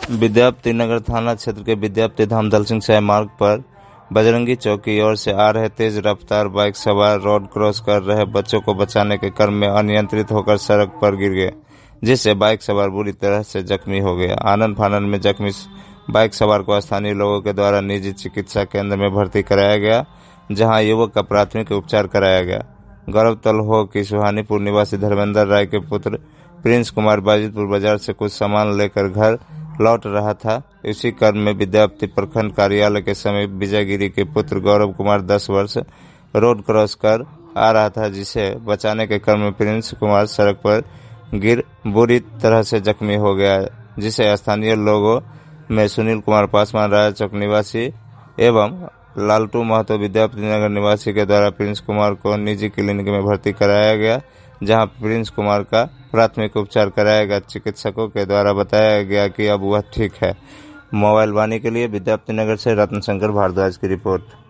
विद्यापति नगर थाना क्षेत्र के विद्यापति धाम दलसिंह शाही मार्ग पर बजरंगी चौक की ओर से आ रहे तेज रफ्तार बाइक सवार रोड क्रॉस कर रहे बच्चों को बचाने के क्रम में अनियंत्रित होकर सड़क पर गिर गए, जिससे बाइक सवार बुरी तरह से जख्मी हो गया। आनन फानन में जख्मी बाइक सवार को स्थानीय लोगों के द्वारा निजी चिकित्सा केंद्र में भर्ती कराया गया, जहां युवक का प्राथमिक उपचार कराया गया। गौरतलब हो कि सुहानीपुर निवासी धर्मेंद्र राय के पुत्र प्रिंस कुमार बाजितपुर बाजार से कुछ सामान लेकर घर लौट रहा था। इसी क्रम में विद्यापति प्रखंड कार्यालय के समीप विजयगिरी के पुत्र गौरव कुमार 10 वर्ष रोड क्रॉस कर आ रहा था, जिसे बचाने के क्रम में प्रिंस कुमार सड़क पर गिर बुरी तरह से जख्मी हो गया, जिसे स्थानीय लोगों में सुनील कुमार पासवान राय चौक निवासी एवं लालटू महतो विद्यापति नगर निवासी के द्वारा प्रिंस कुमार को निजी क्लिनिक में भर्ती कराया गया, जहां प्रिंस कुमार का प्राथमिक उपचार कराया गया। चिकित्सकों के द्वारा बताया गया कि अब वह ठीक है। मोबाइल वाणी के लिए विद्यापति नगर से रत्न शंकर भारद्वाज की रिपोर्ट।